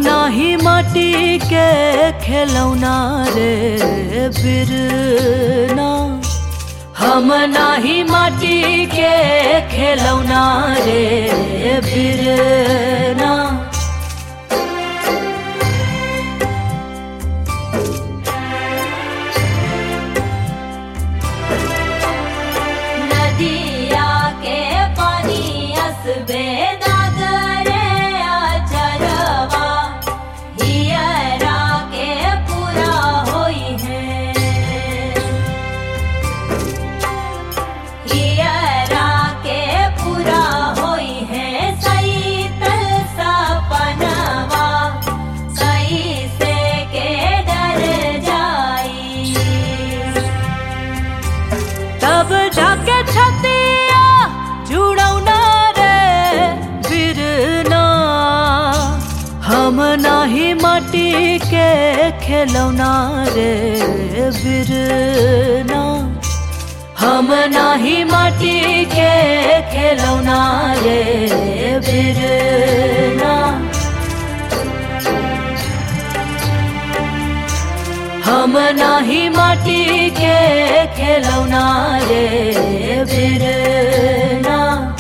नाही माटी के खिलौना रे बिरना, हम नाही माटी के खिलौना रे बिरना। नदिया के पानी असबे तब जाके छतिया जुड़ौना रे बिरना, हम नाही माटी के खिलौना रे बिरना, हम नाही माटी के खिलौना रे बिरना। हम नाही माटी के खिलौना रे बिरना।